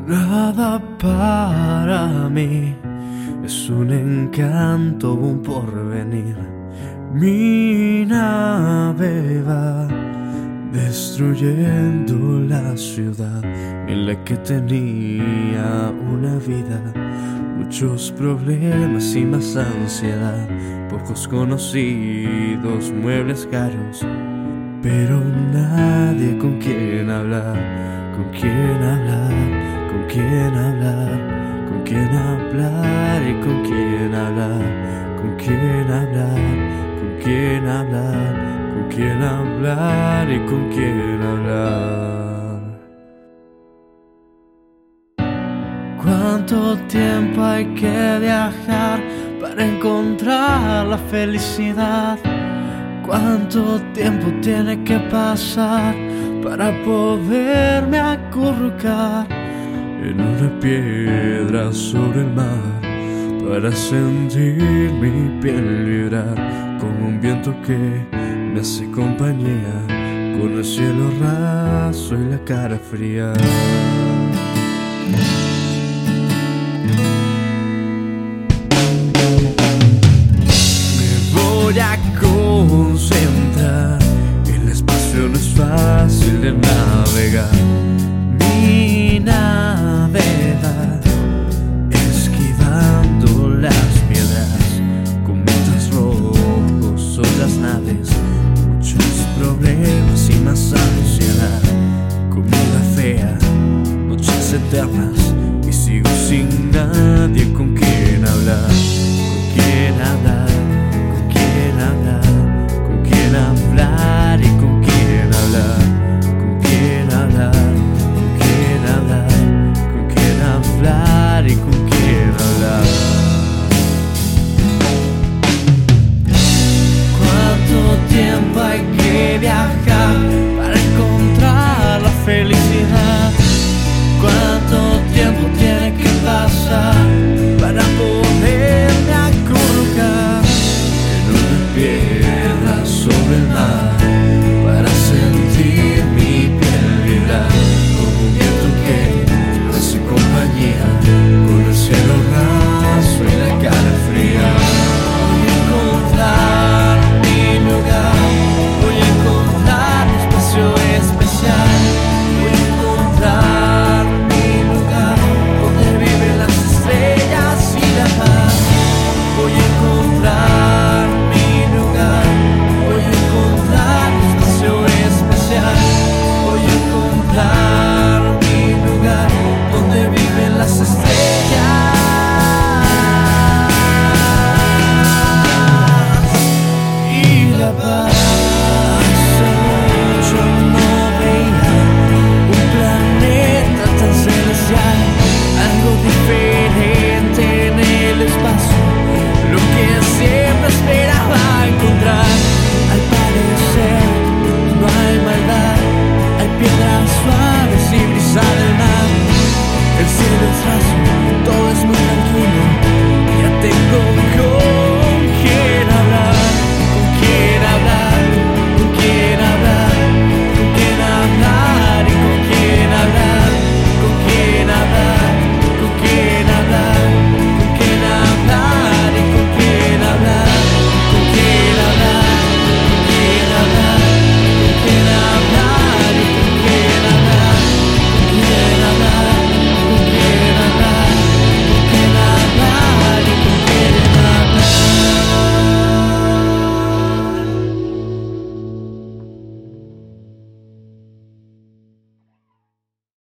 Nada para mí es un encanto, un porvenir. Mi nave va destruyendo la ciudad en la que tenía una vida. Muchos problemas y más ansiedad, pocos conocidos, muebles caros, pero nadie con quien hablar, con quien hablar, con quien hablar, con quien hablar y con quien hablar, con quien hablar, con quien hablar, con quien hablar y con quien hablar. ¿Cuánto tiempo hay que viajar para encontrar la felicidad? ¿Cuánto tiempo tiene que pasar para poderme acurrucar en una piedra sobre el mar, para sentir mi piel vibrar con un viento que me hace compañía, con el cielo raso y la cara fría? Voy a concentrar, el espacio no es fácil de navegar. Mi nave va esquivando las piedras, cometas rojos, otras naves, muchos problemas y más ansiedad, comida fea, noches eternas, y sigo sin nadie con